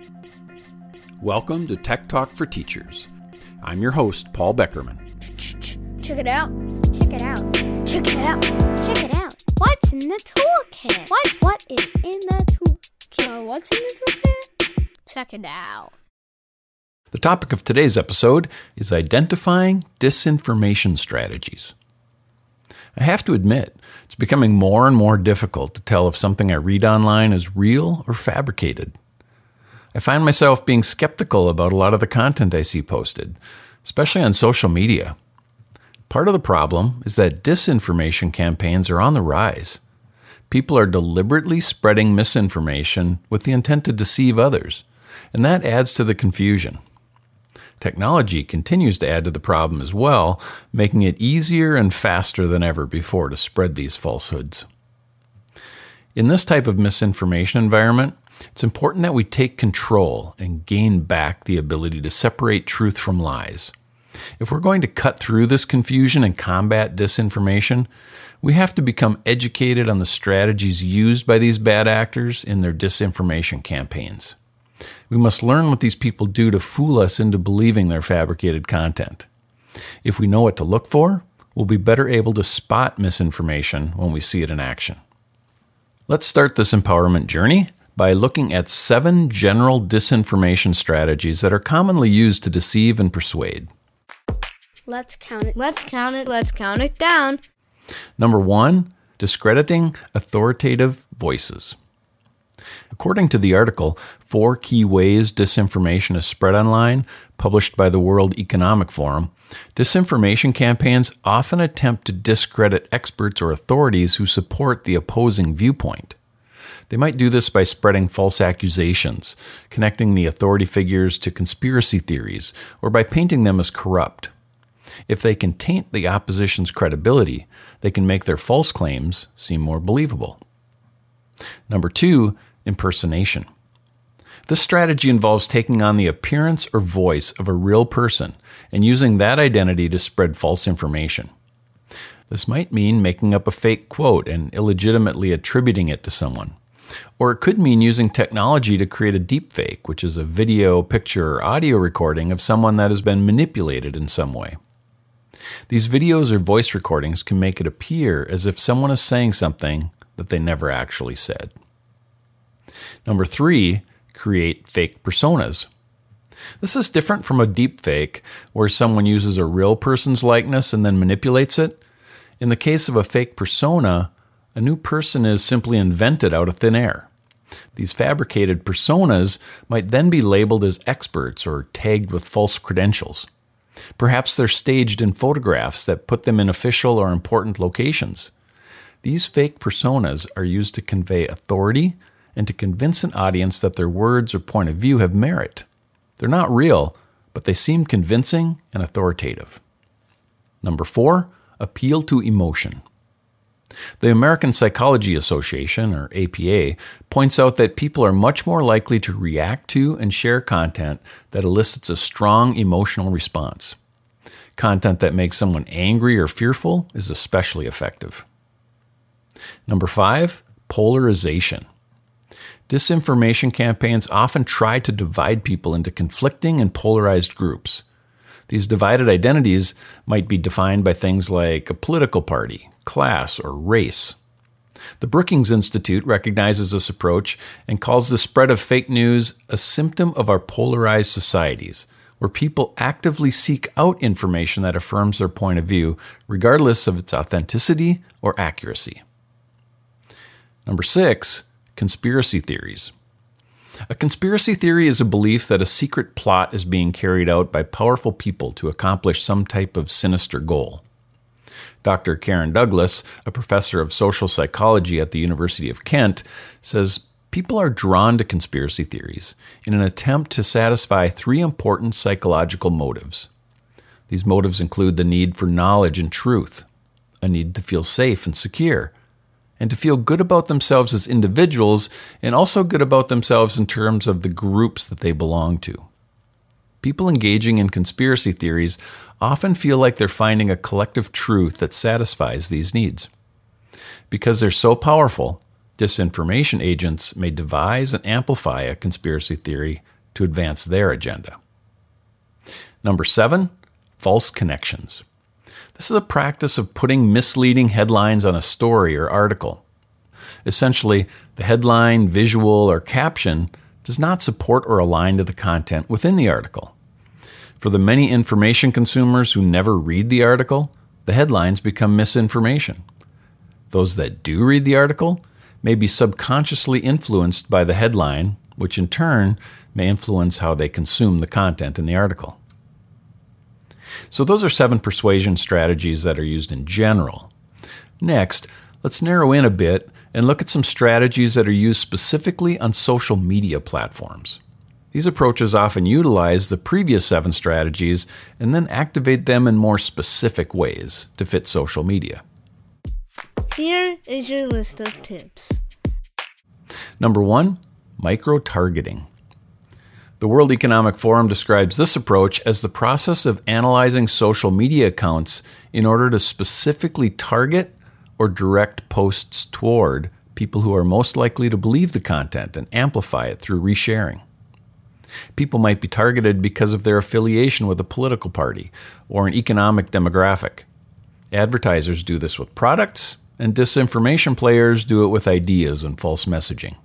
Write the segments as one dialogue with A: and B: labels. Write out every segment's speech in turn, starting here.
A: Welcome to Tech Talk for Teachers. I'm your host, Paul Beckerman.
B: Check it out. Check it out. Check it out. Check it out. What's in the toolkit? What is in the toolkit? What's in the toolkit? Check it out.
A: The topic of today's episode is identifying disinformation strategies. I have to admit, it's becoming more and more difficult to tell if something I read online is real or fabricated. I find myself being skeptical about a lot of the content I see posted, especially on social media. Part of the problem is that disinformation campaigns are on the rise. People are deliberately spreading misinformation with the intent to deceive others, and that adds to the confusion. Technology continues to add to the problem as well, making it easier and faster than ever before to spread these falsehoods. In this type of misinformation environment, it's important that we take control and gain back the ability to separate truth from lies. If we're going to cut through this confusion and combat disinformation, we have to become educated on the strategies used by these bad actors in their disinformation campaigns. We must learn what these people do to fool us into believing their fabricated content. If we know what to look for, we'll be better able to spot misinformation when we see it in action. Let's start this empowerment journey by looking at 7 general disinformation strategies that are commonly used to deceive and persuade.
B: Let's count it. Let's count it. Let's count it down.
A: Number 1, discrediting authoritative voices. According to the article, 4 Key Ways Disinformation is Spread Online, published by the World Economic Forum, disinformation campaigns often attempt to discredit experts or authorities who support the opposing viewpoint. They might do this by spreading false accusations, connecting the authority figures to conspiracy theories, or by painting them as corrupt. If they can taint the opposition's credibility, they can make their false claims seem more believable. Number 2, impersonation. This strategy involves taking on the appearance or voice of a real person and using that identity to spread false information. This might mean making up a fake quote and illegitimately attributing it to someone. Or it could mean using technology to create a deepfake, which is a video, picture, or audio recording of someone that has been manipulated in some way. These videos or voice recordings can make it appear as if someone is saying something that they never actually said. Number 3, create fake personas. This is different from a deepfake, where someone uses a real person's likeness and then manipulates it. In the case of a fake persona, a new person is simply invented out of thin air. These fabricated personas might then be labeled as experts or tagged with false credentials. Perhaps they're staged in photographs that put them in official or important locations. These fake personas are used to convey authority and to convince an audience that their words or point of view have merit. They're not real, but they seem convincing and authoritative. Number 4, appeal to emotion. The American Psychology Association, or APA, points out that people are much more likely to react to and share content that elicits a strong emotional response. Content that makes someone angry or fearful is especially effective. Number 5, polarization. Disinformation campaigns often try to divide people into conflicting and polarized groups. These divided identities might be defined by things like a political party, class, or race. The Brookings Institute recognizes this approach and calls the spread of fake news a symptom of our polarized societies, where people actively seek out information that affirms their point of view, regardless of its authenticity or accuracy. Number 6, conspiracy theories. A conspiracy theory is a belief that a secret plot is being carried out by powerful people to accomplish some type of sinister goal. Dr. Karen Douglas, a professor of social psychology at the University of Kent, says people are drawn to conspiracy theories in an attempt to satisfy 3 important psychological motives. These motives include the need for knowledge and truth, a need to feel safe and secure, and to feel good about themselves as individuals and also good about themselves in terms of the groups that they belong to. People engaging in conspiracy theories often feel like they're finding a collective truth that satisfies these needs. Because they're so powerful, Disinformation agents may devise and amplify a conspiracy theory to advance their agenda. Number 7, false connections. This is a practice of putting misleading headlines on a story or article. Essentially, the headline, visual, or caption does not support or align to the content within the article. For the many information consumers who never read the article, the headlines become misinformation. Those that do read the article may be subconsciously influenced by the headline, which in turn may influence how they consume the content in the article. So those are 7 persuasion strategies that are used in general. Next, let's narrow in a bit and look at some strategies that are used specifically on social media platforms. These approaches often utilize the previous 7 strategies and then activate them in more specific ways to fit social media.
B: Here is your list of tips.
A: Number 1, micro-targeting. The World Economic Forum describes this approach as the process of analyzing social media accounts in order to specifically target or direct posts toward people who are most likely to believe the content and amplify it through resharing. People might be targeted because of their affiliation with a political party or an economic demographic. Advertisers do this with products, and disinformation players do it with ideas and false messaging.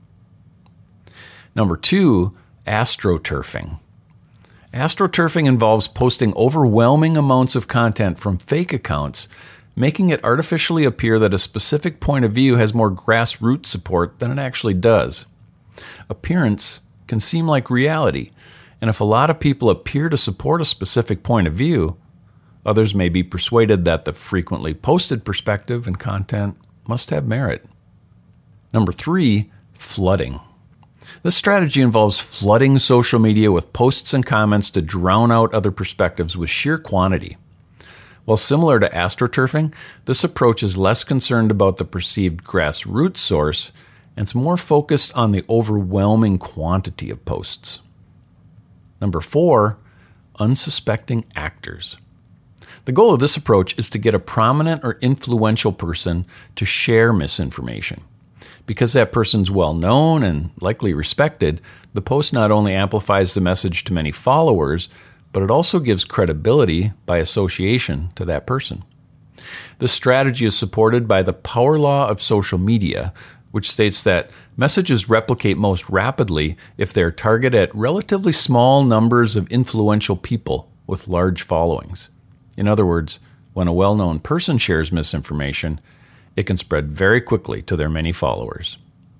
A: Number 2, astroturfing. Astroturfing involves posting overwhelming amounts of content from fake accounts, making it artificially appear that a specific point of view has more grassroots support than it actually does. Appearance can seem like reality, and if a lot of people appear to support a specific point of view, others may be persuaded that the frequently posted perspective and content must have merit. Number 3, flooding. This strategy involves flooding social media with posts and comments to drown out other perspectives with sheer quantity. While similar to astroturfing, this approach is less concerned about the perceived grassroots source and it's more focused on the overwhelming quantity of posts. Number 4, unsuspecting actors. The goal of this approach is to get a prominent or influential person to share misinformation. Because that person's well known and likely respected, the post not only amplifies the message to many followers, but it also gives credibility by association to that person. This strategy is supported by the power law of social media, which states that messages replicate most rapidly if they're targeted at relatively small numbers of influential people with large followings. In other words, when a well-known person shares misinformation, it can spread very quickly to their many followers.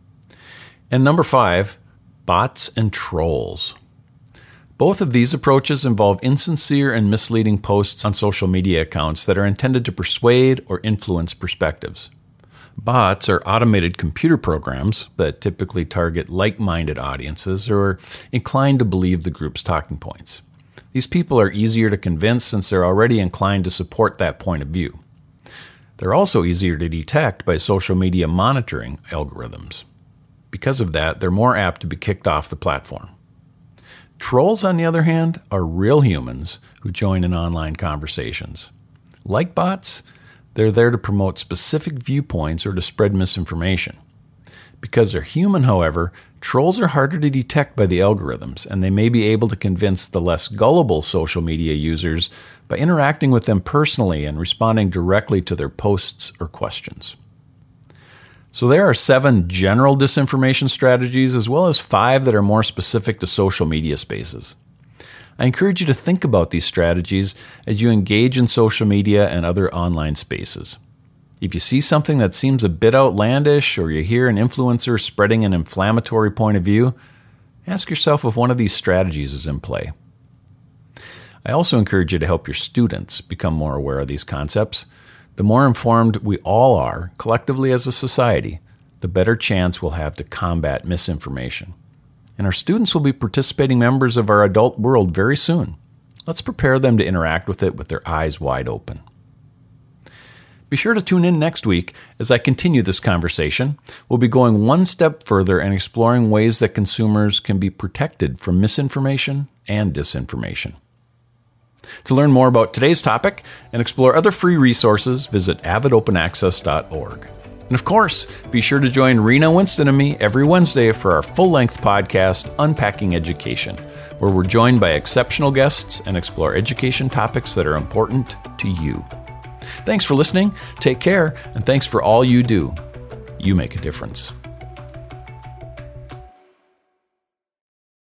A: And number 5, bots and trolls. Both of these approaches involve insincere and misleading posts on social media accounts that are intended to persuade or influence perspectives. Bots are automated computer programs that typically target like-minded audiences or are inclined to believe the group's talking points. These people are easier to convince since they're already inclined to support that point of view. They're also easier to detect by social media monitoring algorithms. Because of that, they're more apt to be kicked off the platform. Trolls, on the other hand, are real humans who join in online conversations. Like bots, they're there to promote specific viewpoints or to spread misinformation. Because they're human, however, trolls are harder to detect by the algorithms, and they may be able to convince the less gullible social media users by interacting with them personally and responding directly to their posts or questions. So there are 7 general disinformation strategies, as well as 5 that are more specific to social media spaces. I encourage you to think about these strategies as you engage in social media and other online spaces. If you see something that seems a bit outlandish or you hear an influencer spreading an inflammatory point of view, ask yourself if one of these strategies is in play. I also encourage you to help your students become more aware of these concepts. The more informed we all are, collectively as a society, the better chance we'll have to combat misinformation. And our students will be participating members of our adult world very soon. Let's prepare them to interact with it with their eyes wide open. Be sure to tune in next week as I continue this conversation. We'll be going one step further and exploring ways that consumers can be protected from misinformation and disinformation. To learn more about today's topic and explore other free resources, visit avidopenaccess.org. And of course, be sure to join Rena Winston and me every Wednesday for our full-length podcast, Unpacking Education, where we're joined by exceptional guests and explore education topics that are important to you. Thanks for listening, take care, and thanks for all you do. You make a difference.